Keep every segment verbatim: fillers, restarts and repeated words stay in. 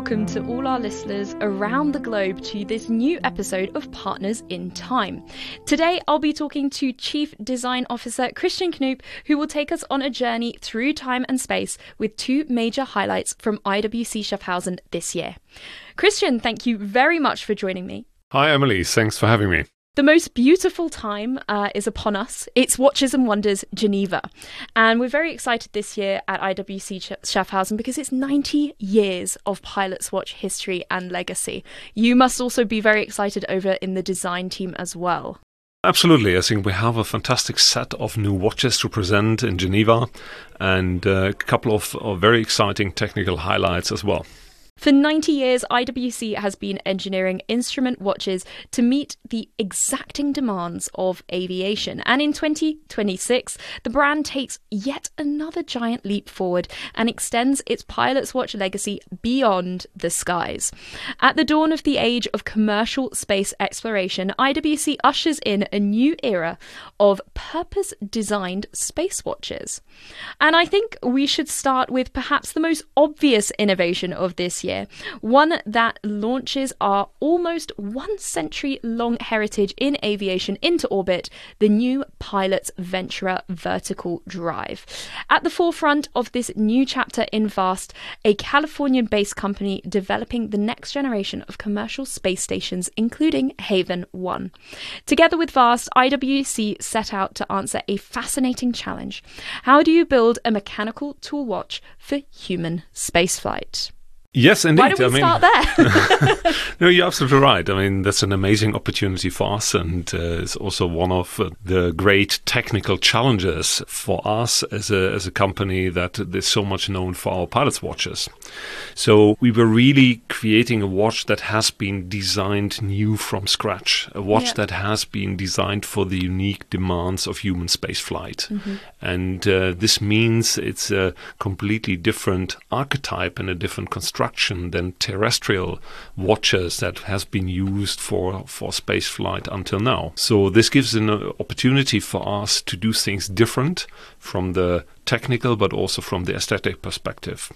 welcome to all our listeners around the globe to this new episode of Partners in Time. Today, I'll be talking to Chief Design Officer Christian Knoop, who will take us on a journey through time and space with two major highlights from I W C Schaffhausen this year. Christian, thank you very much for joining me. Hi, Emily. Thanks for having me. The most beautiful time uh, is upon us. It's Watches and Wonders Geneva. And we're very excited this year at I W C Schaffhausen because it's ninety years of Pilot's Watch history and legacy. You must also be very excited over in the design team as well. Absolutely. I think we have a fantastic set of new watches to present in Geneva and a couple of, of very exciting technical highlights as well. For ninety years, I W C has been engineering instrument watches to meet the exacting demands of aviation. And in twenty twenty-six, the brand takes yet another giant leap forward and extends its Pilot's Watch legacy beyond the skies. At the dawn of the age of commercial space exploration, I W C ushers in a new era of purpose-designed space watches. And I think we should start with perhaps the most obvious innovation of this year. Year, one that launches our almost one century long heritage in aviation into orbit, the new Pilot's Venturer vertical drive. At the forefront of this new chapter in VAST, a Californian-based company developing the next generation of commercial space stations, including Haven one. Together with VAST, I W C set out to answer a fascinating challenge. How do you build a mechanical tool watch for human spaceflight? Yes, indeed. Why don't we I start mean, there? No, you're absolutely right. I mean, that's an amazing opportunity for us, and uh, it's also one of uh, the great technical challenges for us as a as a company that is so much known for our pilot's watches. So we were really creating a watch that has been designed new from scratch, a watch yeah. that has been designed for the unique demands of human spaceflight. Mm-hmm. And uh, this means it's a completely different archetype and a different construction than terrestrial watches that has been used for, for space flight until now. So this gives an opportunity for us to do things different from the technical but also from the aesthetic perspective.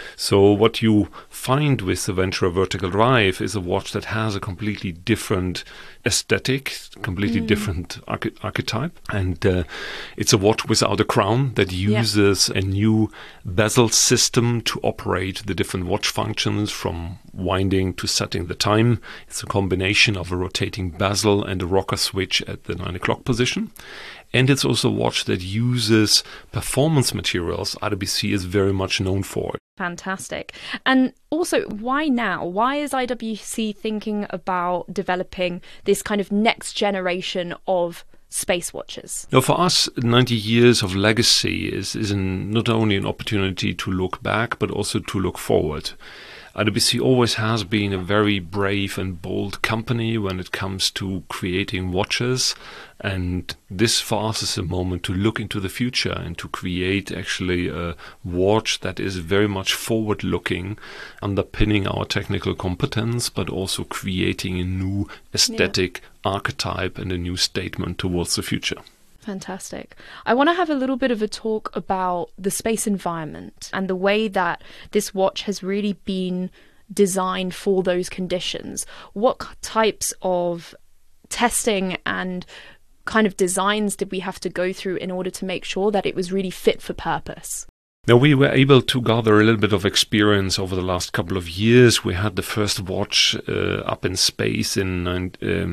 So what you find with the Venturer Vertical Drive is a watch that has a completely different aesthetic, completely mm. different arch- archetype, and uh, it's a watch without a crown that uses yeah. a new bezel system to operate the different watch functions from winding to setting the time. It's a combination of a rotating bezel and a rocker switch at the nine o'clock position. And it's also a watch that uses performance materials I W C is very much known for. Fantastic. And also, why now? Why is I W C thinking about developing this kind of next generation of space watches? Now, for us, ninety years of legacy is, is an, not only an opportunity to look back, but also to look forward. I W C always has been a very brave and bold company when it comes to creating watches, and this for us is a moment to look into the future and to create actually a watch that is very much forward-looking, underpinning our technical competence, but also creating a new aesthetic yeah. archetype and a new statement towards the future. Fantastic. I want to have a little bit of a talk about the space environment and the way that this watch has really been designed for those conditions. What types of testing and kind of designs did we have to go through in order to make sure that it was really fit for purpose? Now, we were able to gather a little bit of experience over the last couple of years. We had the first watch uh, up in space in um,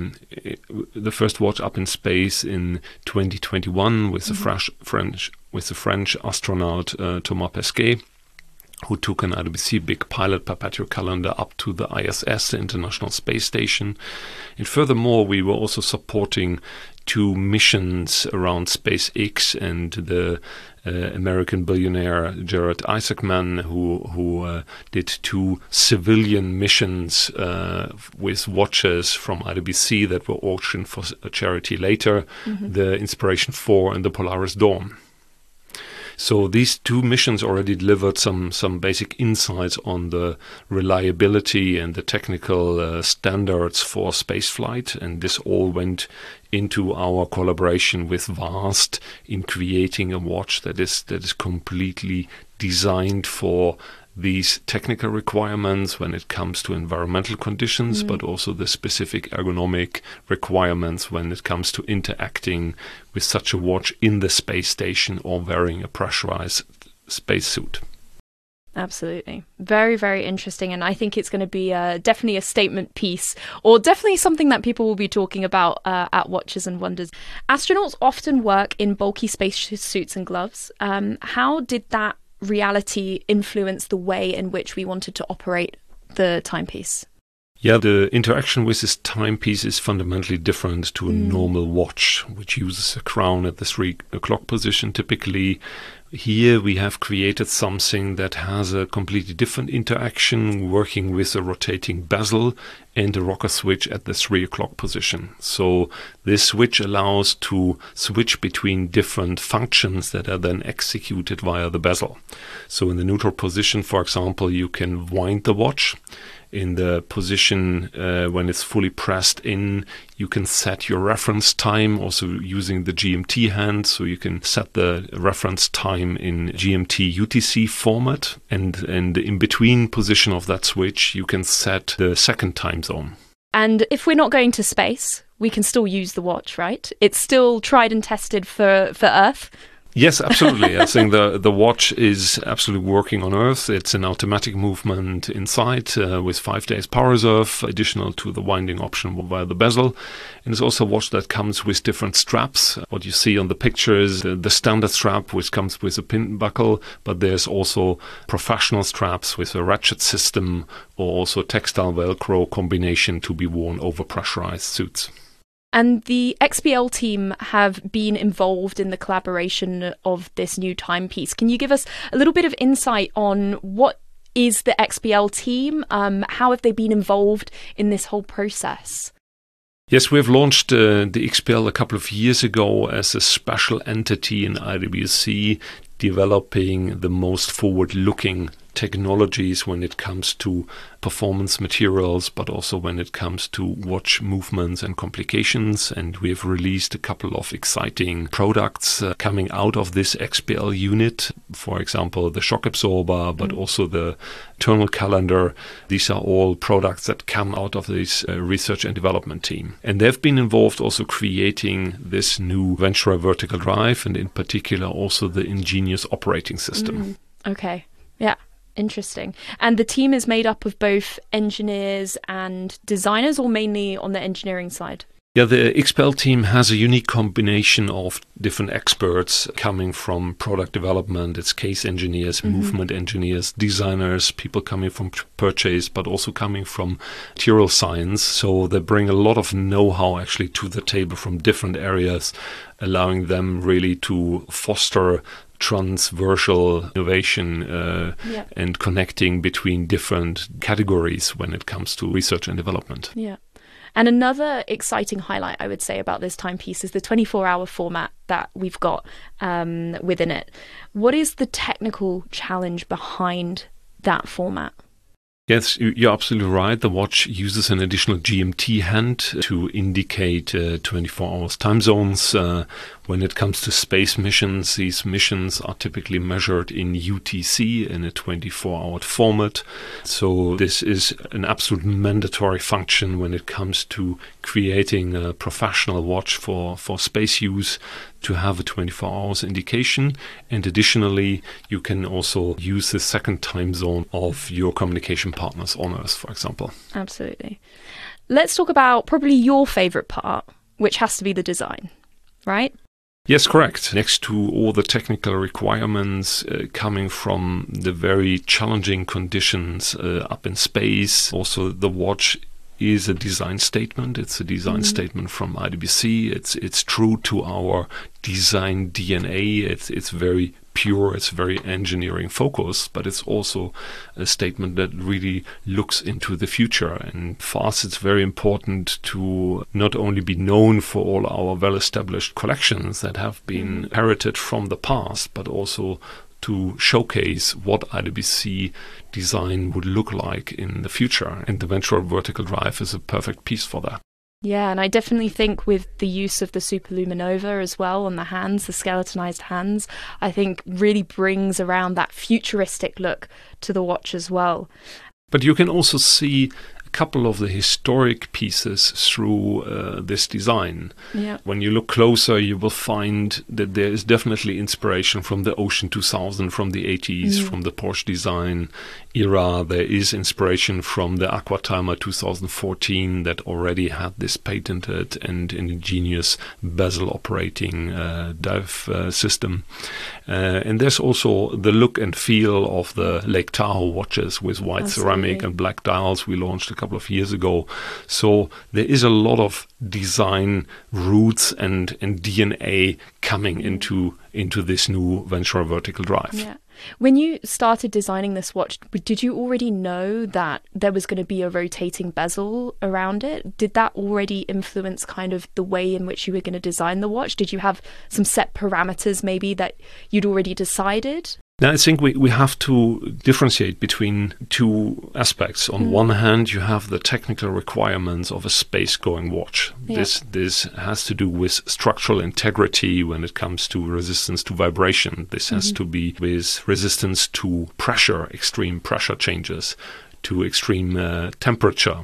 the first watch up in space in twenty twenty-one with mm-hmm. the French, French with the French astronaut uh, Thomas Pesquet, who took an I W C Big Pilot Perpetual Calendar up to the I S S, the International Space Station. And furthermore, we were also supporting two missions around SpaceX and the uh, American billionaire Jared Isaacman, who who uh, did two civilian missions uh, with watches from I W C that were auctioned for a charity later, mm-hmm. the Inspiration four and the Polaris Dawn. So these two missions already delivered some some basic insights on the reliability and the technical uh, standards for spaceflight, and this all went into our collaboration with VAST in creating a watch that is that is completely designed for these technical requirements when it comes to environmental conditions, mm. but also the specific ergonomic requirements when it comes to interacting with such a watch in the space station or wearing a pressurized spacesuit. Absolutely. Very, very interesting. And I think it's going to be uh, definitely a statement piece, or definitely something that people will be talking about uh, at Watches and Wonders. Astronauts often work in bulky space suits and gloves. Um, how did that reality influence the way in which we wanted to operate the timepiece? Yeah, the interaction with this timepiece is fundamentally different to a mm. normal watch, which uses a crown at the three o'clock position typically. Here we have created something that has a completely different interaction, working with a rotating bezel and a rocker switch at the three o'clock position. So this switch allows to switch between different functions that are then executed via the bezel. So in the neutral position, for example, you can wind the watch. In the position uh, when it's fully pressed in, you can set your reference time also using the G M T hand. So you can set the reference time in G M T U T C format. And in the in-between position of that switch, you can set the second time zone. And if we're not going to space, we can still use the watch, right? It's still tried and tested for, for Earth. Yes, absolutely. I think the, the watch is absolutely working on Earth. It's an automatic movement inside uh, with five days power reserve, additional to the winding option via the bezel. And it's also a watch that comes with different straps. What you see on the picture is the, the standard strap, which comes with a pin buckle, but there's also professional straps with a ratchet system or also textile Velcro combination to be worn over pressurized suits. And the X P L team have been involved in the collaboration of this new timepiece. Can you give us a little bit of insight on what is the X P L team? Um, how have they been involved in this whole process? Yes, we have launched uh, the X P L a couple of years ago as a special entity in I W C, developing the most forward-looking technologies when it comes to performance materials, but also when it comes to watch movements and complications. And we have released a couple of exciting products uh, coming out of this X P L unit. For example, the shock absorber, but mm. also the terminal calendar. These are all products that come out of this uh, research and development team. And they've been involved also creating this new Ventura vertical drive, and in particular also the Ingenious operating system. Mm. Okay. Yeah. Interesting. And the team is made up of both engineers and designers, or mainly on the engineering side? Yeah, the X P L team has a unique combination of different experts coming from product development. It's case engineers, mm-hmm. movement engineers, designers, people coming from purchase, but also coming from material science. So they bring a lot of know-how actually to the table from different areas, allowing them really to foster transversal innovation uh, yeah. and connecting between different categories when it comes to research and development. Yeah. And another exciting highlight, I would say, about this timepiece is the twenty-four hour format that we've got um, within it. What is the technical challenge behind that format? Yes, you're absolutely right. The watch uses an additional G M T hand to indicate uh, twenty-four hours time zones. Uh, when it comes to space missions, these missions are typically measured in U T C in a twenty-four hour format. So this is an absolute mandatory function when it comes to creating a professional watch for, for space use, to have a twenty-four hours indication. And additionally, you can also use the second time zone of your communication partners on Earth, for example. Absolutely. Let's talk about probably your favorite part, which has to be the design, right? Yes, correct. Next to all the technical requirements uh, coming from the very challenging conditions uh, up in space, also the watch is a design statement. It's a design mm. statement from I W C. It's it's true to our design D N A. It's it's very pure. It's very engineering focused, but it's also a statement that really looks into the future. And for us, it's very important to not only be known for all our well-established collections that have been inherited from the past, but also to showcase what I W C design would look like in the future. And the Ventura vertical drive is a perfect piece for that. Yeah, and I definitely think with the use of the Superluminova as well on the hands, the skeletonized hands, I think really brings around that futuristic look to the watch as well. But you can also see a couple of the historic pieces through uh, this design. Yeah. When you look closer, you will find that there is definitely inspiration from the Ocean two thousand, from the eighties, mm. from the Porsche design era. There is inspiration from the Aquatimer two thousand fourteen that already had this patented and ingenious bezel operating uh, dive uh, system. Uh, and there's also the look and feel of the Lake Tahoe watches with white Absolutely. ceramic and black dials we launched a couple of years ago. So there is a lot of design roots and, and D N A coming into into this new Ventura vertical drive. Yeah. When you started designing this watch, did you already know that there was going to be a rotating bezel around it? Did that already influence kind of the way in which you were going to design the watch? Did you have some set parameters maybe that you'd already decided? Now, I think we, we have to differentiate between two aspects. On mm. one hand, you have the technical requirements of a space-going watch. Yeah. This this has to do with structural integrity when it comes to resistance to vibration. This mm-hmm. has to be with resistance to pressure, extreme pressure changes, to extreme uh, temperature.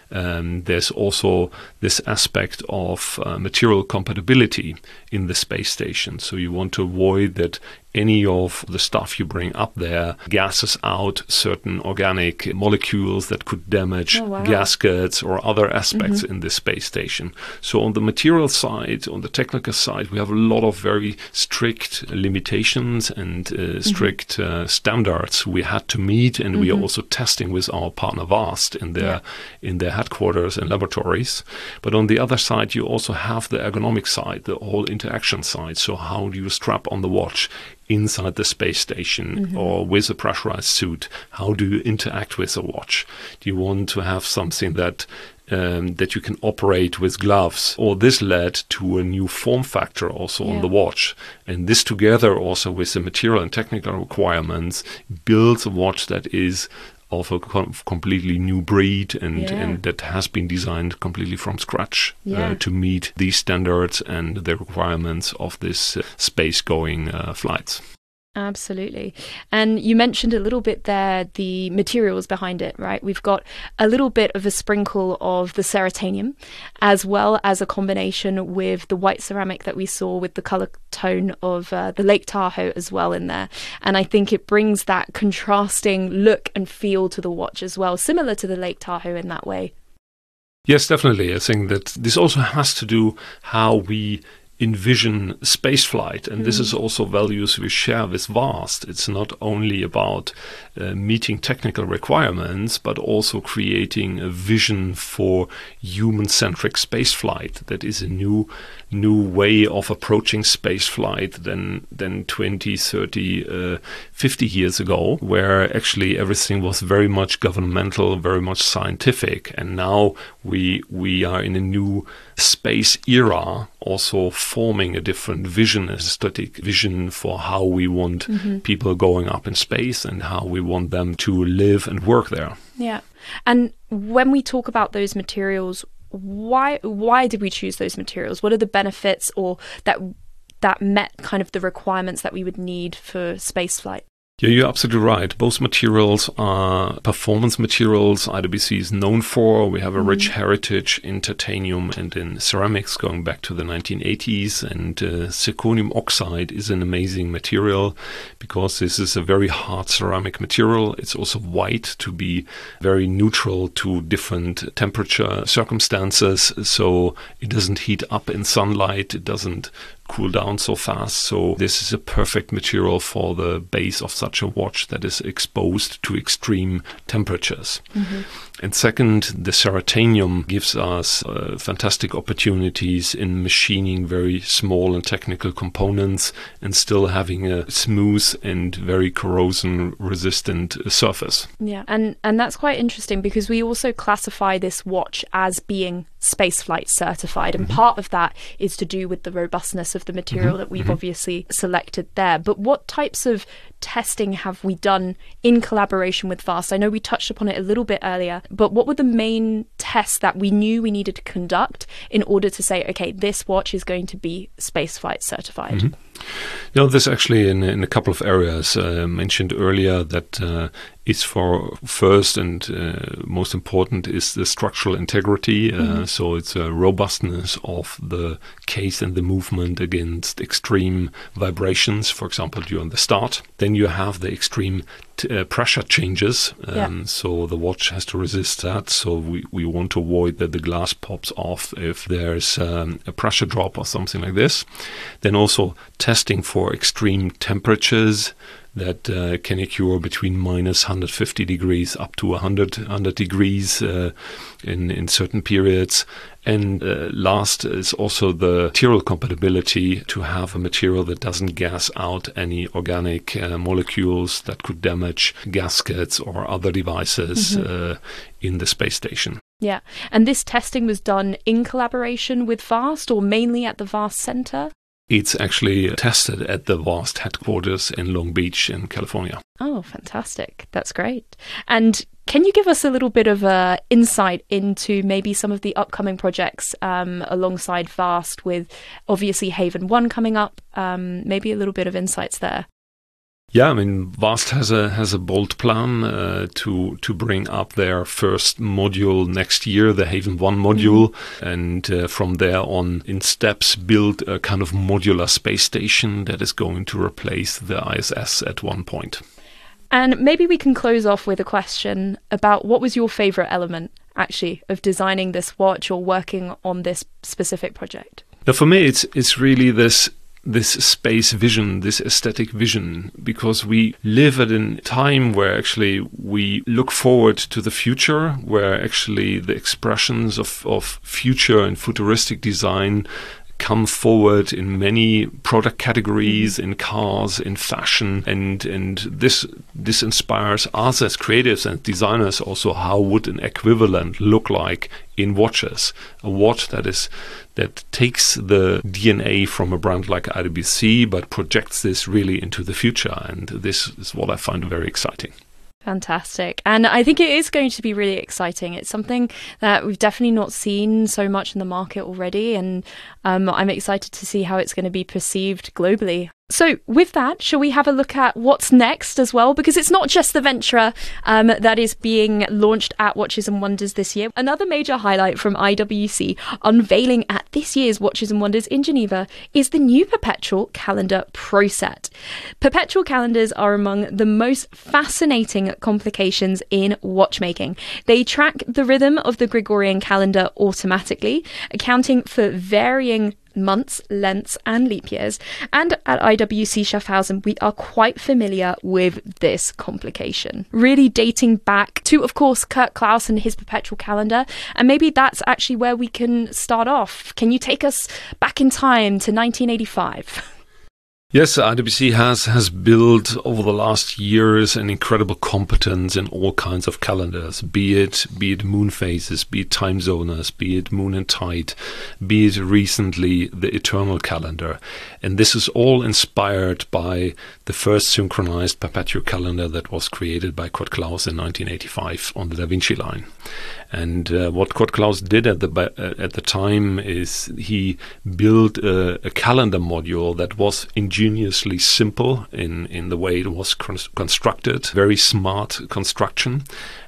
Um, there's also this aspect of uh, material compatibility in the space station. So you want to avoid that any of the stuff you bring up there gases out certain organic molecules that could damage oh, wow. gaskets or other aspects mm-hmm. in the space station. So on the material side, on the technical side, we have a lot of very strict limitations and uh, strict mm-hmm. uh, standards we had to meet, and mm-hmm. we are also testing with our partner VAST in their yeah. in their headquarters and laboratories. But on the other side, you also have the ergonomic side, the whole interaction side. So how do you strap on the watch inside the space station mm-hmm. or with a pressurized suit? How do you interact with the watch? Do you want to have something that Um, that you can operate with gloves? Or this led to a new form factor also yeah. on the watch. And this together also with the material and technical requirements builds a watch that is of a com- completely new breed and, yeah. and that has been designed completely from scratch yeah. uh, to meet these standards and the requirements of this uh, space-going uh, flights. Absolutely. And you mentioned a little bit there the materials behind it, right? We've got a little bit of a sprinkle of the Ceratanium, as well as a combination with the white ceramic that we saw with the color tone of uh, the Lake Tahoe as well in there. And I think it brings that contrasting look and feel to the watch as well, similar to the Lake Tahoe in that way. Yes, definitely. I think that this also has to do how we envision spaceflight, and mm. this is also values we share with VAST. It's not only about uh, meeting technical requirements, but also creating a vision for human-centric spaceflight that is a new new way of approaching spaceflight than than twenty, thirty, uh, fifty years ago, where actually everything was very much governmental, very much scientific, and now we we are in a new space era, also forming a different vision, a static vision for how we want mm-hmm. people going up in space and how we want them to live and work there. Yeah. And when we talk about those materials, why why did we choose those materials? What are the benefits or that that met kind of the requirements that we would need for spaceflight? Yeah, you're absolutely right. Both materials are performance materials I W C is known for. We have a rich mm. heritage in titanium and in ceramics going back to the nineteen eighties. And uh, zirconium oxide is an amazing material because this is a very hard ceramic material. It's also white to be very neutral to different temperature circumstances. So it doesn't heat up in sunlight. It doesn't cool down so fast. So this is a perfect material for the base of such a watch that is exposed to extreme temperatures. Mm-hmm. And second, the Ceratanium gives us uh, fantastic opportunities in machining very small and technical components and still having a smooth and very corrosion resistant surface. Yeah, and and that's quite interesting because we also classify this watch as being spaceflight certified, and mm-hmm. part of that is to do with the robustness of the material mm-hmm. that we've mm-hmm. obviously selected there. But what types of testing have we done in collaboration with VAST? I know we touched upon it a little bit earlier, but what were the main tests that we knew we needed to conduct in order to say, okay, this watch is going to be spaceflight certified? Mm-hmm. You know, there's actually in, in a couple of areas uh, mentioned earlier that uh, is for first and uh, most important is the structural integrity. Uh, mm-hmm. So it's a robustness of the case and the movement against extreme vibrations, for example, during the start. Then you have the extreme t- uh, pressure changes. Um, yeah. So the watch has to resist that. So we, we want to avoid that the glass pops off if there's um, a pressure drop or something like this. Then also testing for extreme temperatures that uh, can occur between minus one hundred fifty degrees up to one hundred, one hundred degrees uh, in, in certain periods. And uh, last is also the material compatibility, to have a material that doesn't gas out any organic uh, molecules that could damage gaskets or other devices mm-hmm. uh, in the space station. Yeah, and this testing was done in collaboration with VAST or mainly at the VAST Center? It's actually tested at the VAST headquarters in Long Beach in California. Oh, fantastic. That's great. And can you give us a little bit of uh, insight into maybe some of the upcoming projects um, alongside VAST, with obviously Haven one coming up, um, maybe a little bit of insights there? Yeah, I mean, VAST has a has a bold plan uh, to to bring up their first module next year, the Haven one module, mm-hmm. and uh, from there on, in steps, build a kind of modular space station that is going to replace the I S S at one point. And maybe we can close off with a question about what was your favorite element, actually, of designing this watch or working on this specific project? Now, for me, it's it's really this. this space vision, this aesthetic vision, because we live at a time where actually we look forward to the future, where actually the expressions of, of future and futuristic design come forward in many product categories, mm-hmm. in cars, in fashion, and and this this inspires us as creatives and designers also. How would an equivalent look like in watches? A watch that is that takes the D N A from a brand like I W C, but projects this really into the future, and this is what I find very exciting. Fantastic. And I think it is going to be really exciting. It's something that we've definitely not seen so much in the market already, and um, I'm excited to see how it's going to be perceived globally. So with that, shall we have a look at what's next as well? Because it's not just the Ventura um, that is being launched at Watches and Wonders this year. Another major highlight from I W C unveiling at this year's Watches and Wonders in Geneva is the new Perpetual Calendar Pro Set. Perpetual calendars are among the most fascinating complications in watchmaking. They track the rhythm of the Gregorian calendar automatically, accounting for varying months, lengths and leap years. And at I W C Schaffhausen, we are quite familiar with this complication, really dating back to, of course, Kurt Klaus and his Perpetual calendar. And maybe that's actually where we can start off. Can you take us back in time to nineteen eighty-five? Yes, I W C has, has built over the last years an incredible competence in all kinds of calendars, be it be it moon phases, be it time zoners, be it moon and tide, be it recently the eternal calendar. And this is all inspired by the first synchronized perpetual calendar that was created by Kurt Klaus in nineteen eighty-five on the Da Vinci line. And uh, what Kurt Klaus did at the uh, at the time is he built a, a calendar module that was ingeniously simple in, in the way it was con- constructed, very smart construction.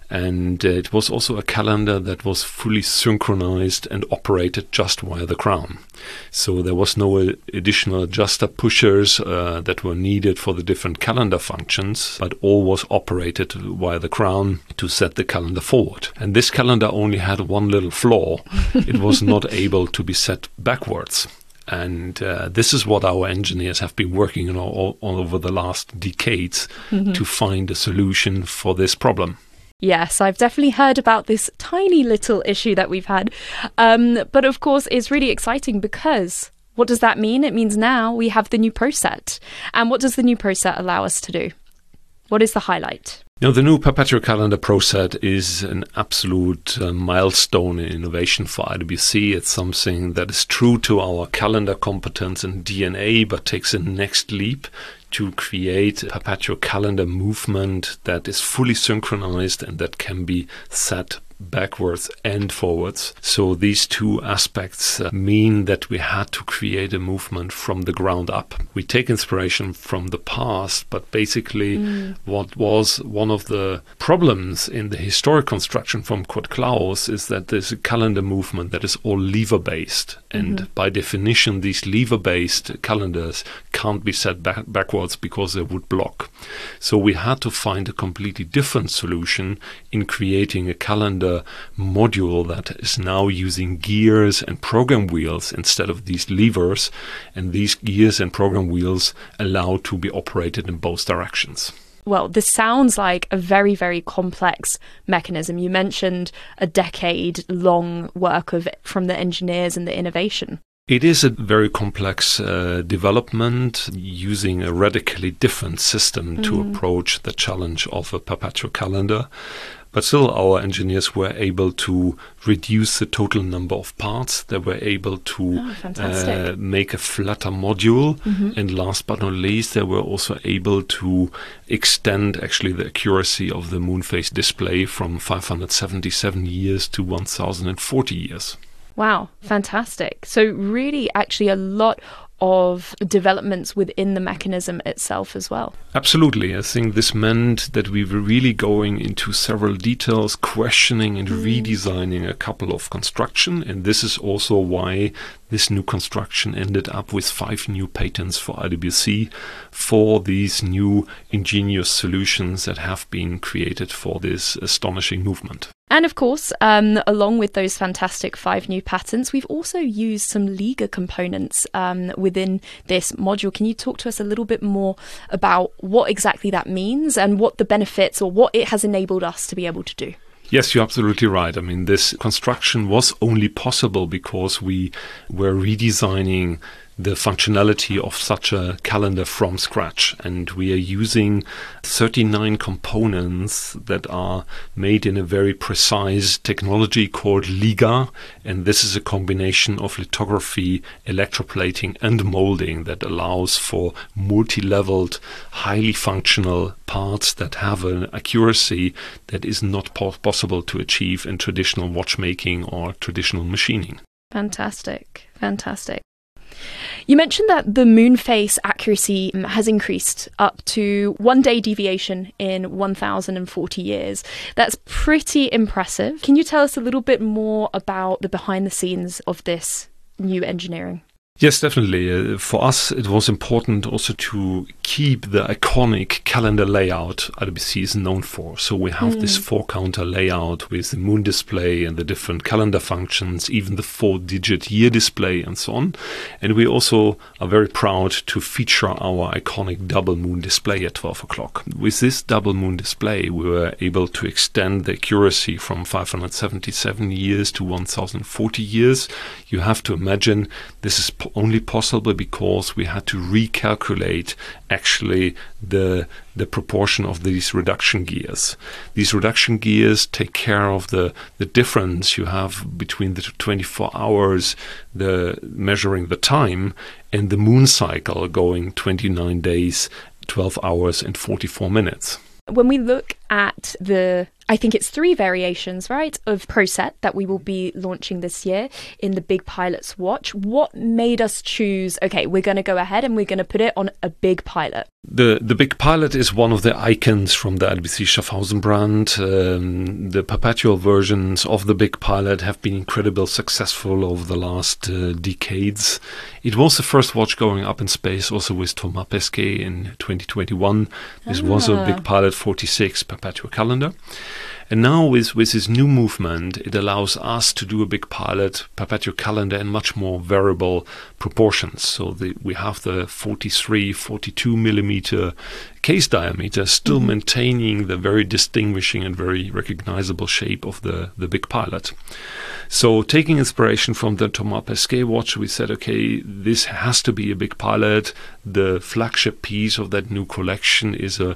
And uh, it was also a calendar that was fully synchronized and operated just via the crown. So there was no uh, additional adjuster pushers uh, that were needed for the different calendar functions, but all was operated via the crown to set the calendar forward. And this calendar only had one little flaw. It was not able to be set backwards. And uh, this is what our engineers have been working on all, all over the last decades mm-hmm. to find a solution for this problem. Yes, I've definitely heard about this tiny little issue that we've had. Um, but of course, it's really exciting because what does that mean? It means now we have the new Pro Set. And what does the new Pro Set allow us to do? What is the highlight? Now, the new Perpetual Calendar Pro Set is an absolute uh, milestone in innovation for I W C. It's something that is true to our calendar competence and D N A, but takes a next leap to create a perpetual calendar movement that is fully synchronized and that can be set backwards and forwards. So these two aspects uh, mean that we had to create a movement from the ground up. We take inspiration from the past, but basically mm. what was one of the problems in the historic construction from Kurt Klaus is that there's a calendar movement that is all lever-based. And mm-hmm. by definition, these lever-based calendars can't be set back- backwards because they would block. So we had to find a completely different solution in creating a calendar module that is now using gears and program wheels instead of these levers, and these gears and program wheels allow to be operated in both directions. Well, this sounds like a very, very complex mechanism. You mentioned a decade-long work of from the engineers and the innovation. It is a very complex uh, development using a radically different system mm. to approach the challenge of a perpetual calendar. But still, our engineers were able to reduce the total number of parts. They were able to oh, uh, make a flatter module. Mm-hmm. And last but not least, they were also able to extend actually the accuracy of the moon phase display from five hundred seventy-seven years to one thousand forty years. Wow, fantastic. So really actually a lot of developments within the mechanism itself as well. Absolutely. I think this meant that we were really going into several details, questioning and mm. redesigning a couple of construction. And this is also why this new construction ended up with five new patents for I W C for these new ingenious solutions that have been created for this astonishing movement. And of course, um, along with those fantastic five new patents, we've also used some Liga components um, within this module. Can you talk to us a little bit more about what exactly that means and what the benefits or what it has enabled us to be able to do? Yes, you're absolutely right. I mean, this construction was only possible because we were redesigning the functionality of such a calendar from scratch. And we are using thirty-nine components that are made in a very precise technology called Liga. And this is a combination of lithography, electroplating, and molding that allows for multi-leveled, highly functional parts that have an accuracy that is not po- possible to achieve in traditional watchmaking or traditional machining. Fantastic. Fantastic. You mentioned that the moon phase accuracy has increased up to one day deviation in one thousand forty years. That's pretty impressive. Can you tell us a little bit more about the behind the scenes of this new engineering? Yes, definitely. Uh, for us, it was important also to keep the iconic calendar layout I W C is known for. So we have mm. this four-counter layout with the moon display and the different calendar functions, even the four-digit year display and so on. And we also are very proud to feature our iconic double moon display at twelve o'clock. With this double moon display, we were able to extend the accuracy from five hundred seventy-seven years to one thousand forty years. You have to imagine this is po- only possible because we had to recalculate actually the the proportion of these reduction gears. These reduction gears take care of the, the difference you have between the twenty-four hours, the measuring the time, and the moon cycle going twenty-nine days, twelve hours, and forty-four minutes. When we look at the, I think it's three variations, right, of ProSet that we will be launching this year in the Big Pilot's watch, what made us choose, okay, we're going to go ahead and we're going to put it on a Big Pilot? The the Big Pilot is one of the icons from the I W C Schaffhausen brand. Um, the perpetual versions of the Big Pilot have been incredibly successful over the last uh, decades. It was the first watch going up in space also with Thomas Pesquet in twenty twenty-one. This ah. was a Big Pilot forty-six perpetual calendar. And now with, with this new movement, it allows us to do a Big Pilot perpetual calendar in much more variable proportions. So the, we have the forty-three, forty-two millimeter case diameter, still mm-hmm. maintaining the very distinguishing and very recognizable shape of the, the Big Pilot. So taking inspiration from the Thomas Pesquet watch, we said, okay, this has to be a Big Pilot. The flagship piece of that new collection is a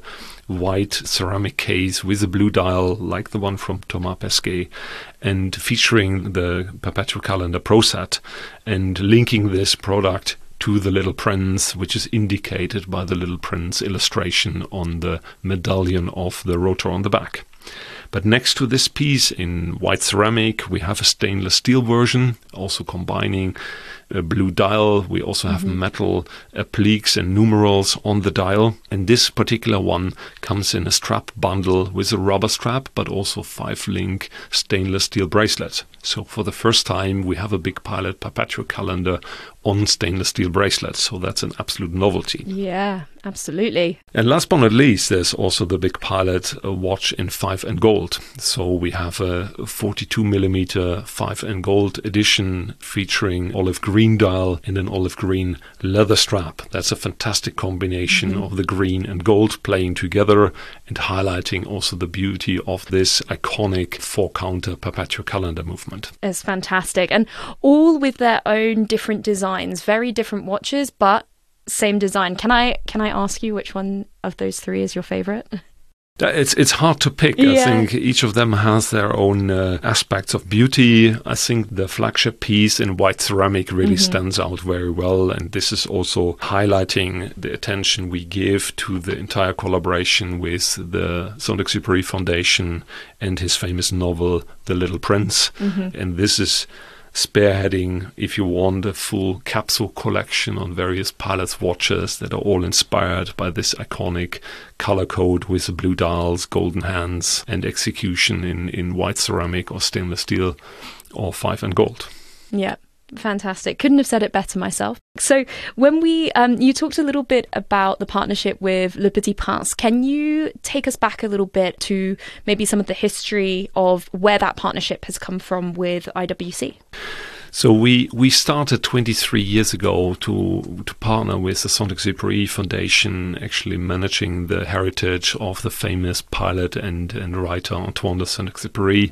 white ceramic case with a blue dial like the one from Thomas Pesquet, and featuring the Perpetual Calendar Pro Set, and linking this product to the Little Prince, which is indicated by the Little Prince illustration on the medallion of the rotor on the back. But next to this piece in white ceramic, we have a stainless steel version, also combining a blue dial. We also have mm-hmm. metal appliques and numerals on the dial. And this particular one comes in a strap bundle with a rubber strap, but also five-link stainless steel bracelet. So for the first time, we have a Big Pilot Perpetual Calendar on stainless steel bracelets. So that's an absolute novelty. Yeah, absolutely. And last but not least, there's also the Big Pilot uh, watch in five and gold. So we have a forty-two millimeter five and gold edition featuring olive green dial and an olive green leather strap. That's a fantastic combination mm-hmm. of the green and gold playing together and highlighting also the beauty of this iconic four-counter Perpetual Calendar movement. It's fantastic. And all with their own different designs, very different watches, but same design. Can I can I ask you which one of those three is your favorite? It's it's hard to pick. Yeah. I think each of them has their own uh, aspects of beauty. I think the flagship piece in white ceramic really mm-hmm. stands out very well, and this is also highlighting the attention we give to the entire collaboration with the Saint-Exupéry Foundation and his famous novel, The Little Prince. Mm-hmm. And this is spearheading, if you want, a full capsule collection on various pilots' watches that are all inspired by this iconic color code with the blue dials, golden hands, and execution in, in white ceramic or stainless steel or five and gold. Yeah. Fantastic. Couldn't have said it better myself. So when we, um, you talked a little bit about the partnership with Le Petit Prince. Can you take us back a little bit to maybe some of the history of where that partnership has come from with I W C? So we, we started twenty-three years ago to to partner with the Saint-Exupéry Foundation, actually managing the heritage of the famous pilot and, and writer Antoine de Saint-Exupéry.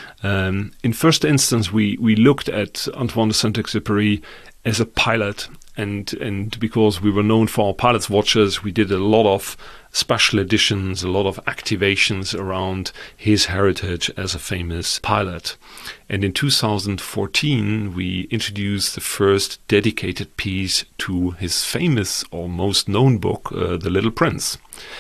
Um, in first instance, we, we looked at Antoine de Saint-Exupéry as a pilot, and and because we were known for our pilot's watches, we did a lot of special editions, a lot of activations around his heritage as a famous pilot. And in two thousand fourteen, we introduced the first dedicated piece to his famous or most known book, uh, The Little Prince.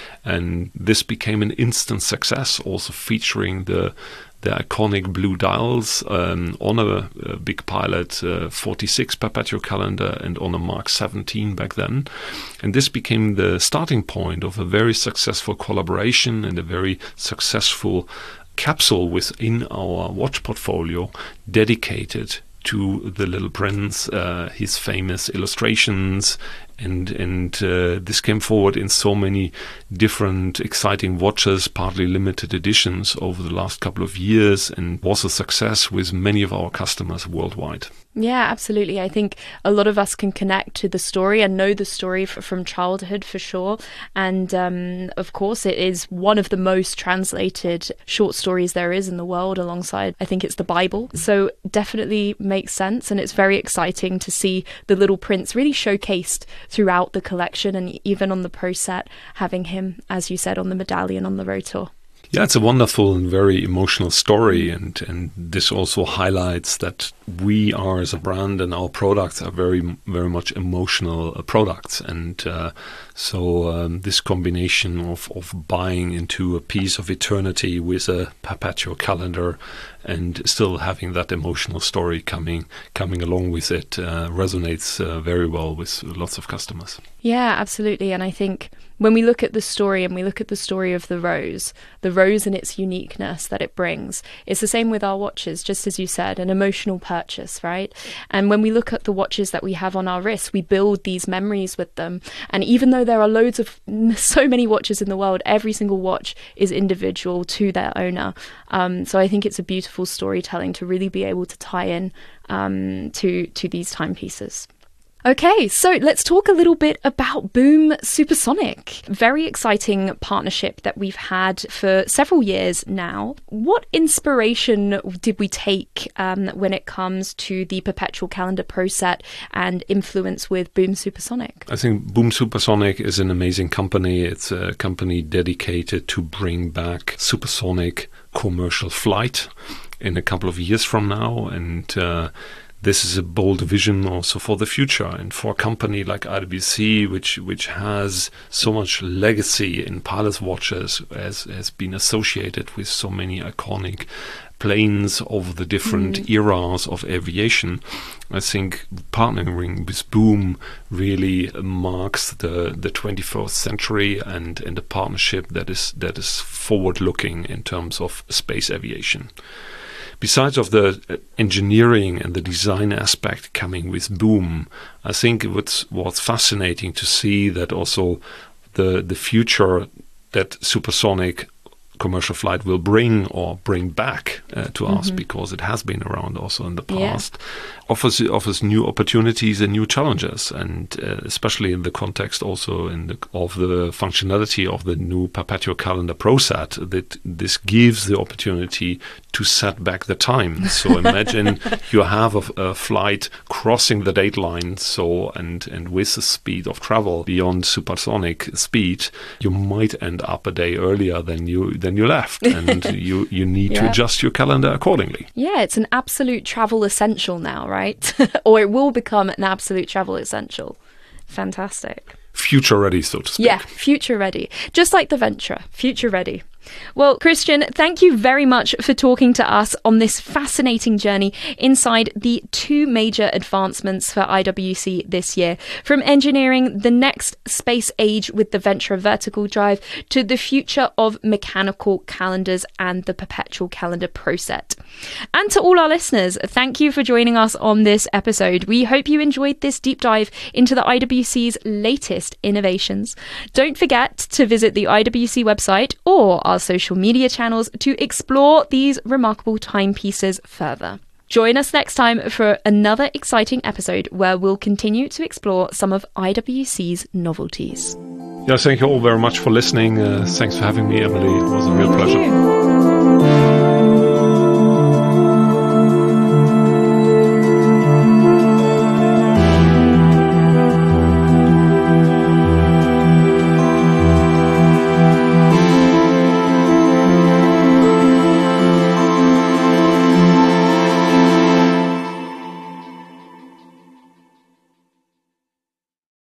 And this became an instant success, also featuring the the iconic blue dials um, on a, a Big Pilot uh, forty-six Perpetual Calendar and on a Mark seventeen back then. And this became the starting point of a very successful collaboration and a very successful capsule within our watch portfolio dedicated to the Little Prince, uh, his famous illustrations, and and uh, this came forward in so many different exciting watches, partly limited editions over the last couple of years, and was a success with many of our customers worldwide. Yeah, absolutely. I think a lot of us can connect to the story and know the story f- from childhood for sure. And um, of course, it is one of the most translated short stories there is in the world, alongside, I think it's the Bible. So definitely makes sense. And it's very exciting to see the Little Prince really showcased throughout the collection, and even on the Pro Set, having him, as you said, on the medallion on the rotor. Yeah, it's a wonderful and very emotional story, and, and this also highlights that we are, as a brand, and our products are very, very much emotional uh, products. And uh, so um, this combination of, of buying into a piece of eternity with a Perpetual Calendar and still having that emotional story coming coming along with it uh, resonates uh, very well with lots of customers. Yeah, absolutely. And I think when we look at the story and we look at the story of the rose, the rose and its uniqueness that it brings, it's the same with our watches, just as you said, an emotional purchase, right? And when we look at the watches that we have on our wrists, we build these memories with them. And even though there are loads of, so many watches in the world, every single watch is individual to their owner. Um, so I think it's a beautiful storytelling to really be able to tie in um, to to these timepieces. Okay, so let's talk a little bit about Boom Supersonic. Very exciting partnership that we've had for several years now. What inspiration did we take um, when it comes to the Perpetual Calendar Pro Set and influence with Boom Supersonic? I think Boom Supersonic is an amazing company. It's a company dedicated to bring back supersonic commercial flight in a couple of years from now, and uh, this is a bold vision also for the future, and for a company like I W C, which which has so much legacy in pilot watches, as has been associated with so many iconic planes over the different mm. eras of aviation. I think partnering with Boom really marks the, the twenty-first century and, and a partnership that is that is forward-looking in terms of space aviation. Besides of the engineering and the design aspect coming with Boom, I think what's what's fascinating to see that also the the future that supersonic commercial flight will bring or bring back uh, to mm-hmm. us, because it has been around also in the past, yeah. offers offers new opportunities and new challenges, and uh, especially in the context also in the, of the functionality of the new Perpetual Calendar Pro Set, that this gives the opportunity to set back the time. So imagine you have a, a flight crossing the date line, so and and with the speed of travel beyond supersonic speed, you might end up a day earlier than you than you left, and you you need yeah. to adjust your calendar accordingly. Yeah, it's an absolute travel essential now, right? Or it will become an absolute travel essential. Fantastic. Future ready, so to speak. Yeah, future ready. Just like the Venture, future ready. Well, Christian, thank you very much for talking to us on this fascinating journey inside the two major advancements for I W C this year, from engineering the next space age with the Venture vertical drive to the future of mechanical calendars and the Perpetual Calendar Pro Set. And to all our listeners, thank you for joining us on this episode. We hope you enjoyed this deep dive into the I W C's latest innovations. Don't forget to visit the I W C website or our social media channels to explore these remarkable timepieces further. Join us next time for another exciting episode where we'll continue to explore some of I W C's novelties. Yeah, thank you all very much for listening. Uh, thanks for having me, Emily. It was a real pleasure.